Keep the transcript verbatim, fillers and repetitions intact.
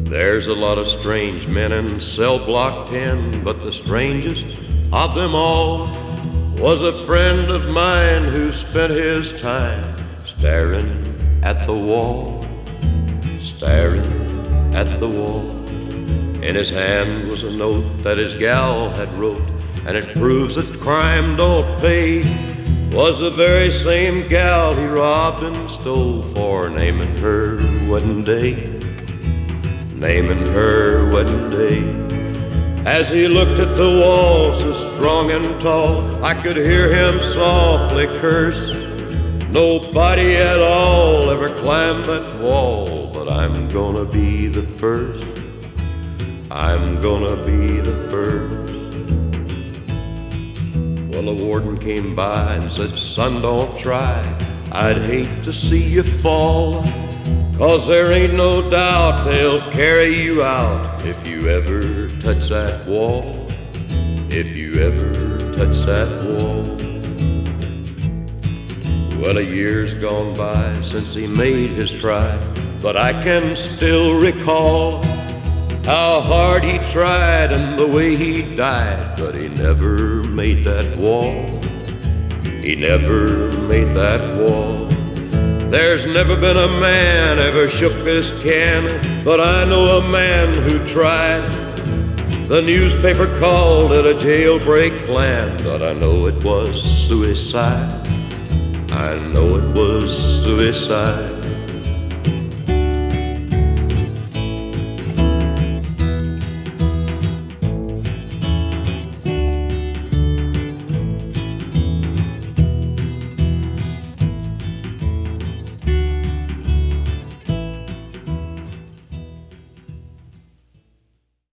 There's a lot of strange men in cell block ten, but the strangest of them all was a friend of mine who spent his time staring at the wall, staring at the wall. In his hand was a note that his gal had wrote, and it proves that crime don't pay. Was the very same gal he robbed and stole for naming her wedding day, naming her wedding day. As he looked at the wall so strong and tall, I could hear him softly curse. Nobody at all ever climbed that wall, but I'm gonna be the first. I'm gonna be the first. Well, the warden came by and said, son, don't try. I'd hate to see you fall, 'cause there ain't no doubt they'll carry you out if you ever touch that wall, if you ever touch that wall. Well, a year's gone by since he made his try, but I can still recall how hard he tried and the way he died, but he never made that wall, he never made that wall. There's never been a man ever shook this can, but I know a man who tried. The newspaper called it a jailbreak plan, but I know it was suicide, I know it was suicide.